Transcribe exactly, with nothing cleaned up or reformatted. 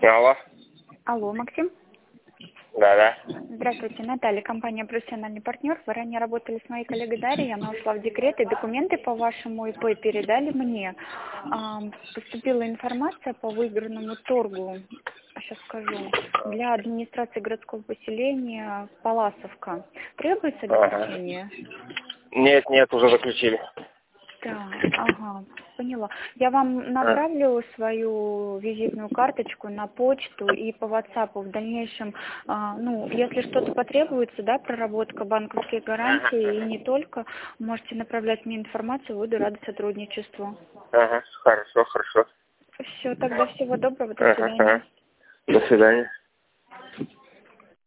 Алло. Алло, Максим? Да-да. Здравствуйте, Наталья, компания «Профессиональный партнер». Вы ранее работали с моей коллегой Дарьей, она ушла в декрет, и документы по вашему ИП передали мне. А, Поступила информация по выигранному торгу, сейчас скажу, для администрации городского поселения Паласовка. Требуется Ага. заключение? Нет, нет, уже заключили. Так, ага, поняла. Я вам А. направлю свою визитную карточку на почту и по WhatsApp в дальнейшем, а, ну, если что-то потребуется, да, проработка банковских гарантий и не только, можете направлять мне информацию, буду рада сотрудничеству. Ага, хорошо, хорошо. Все, тогда всего доброго, до Ага, свидания. ага. До свидания.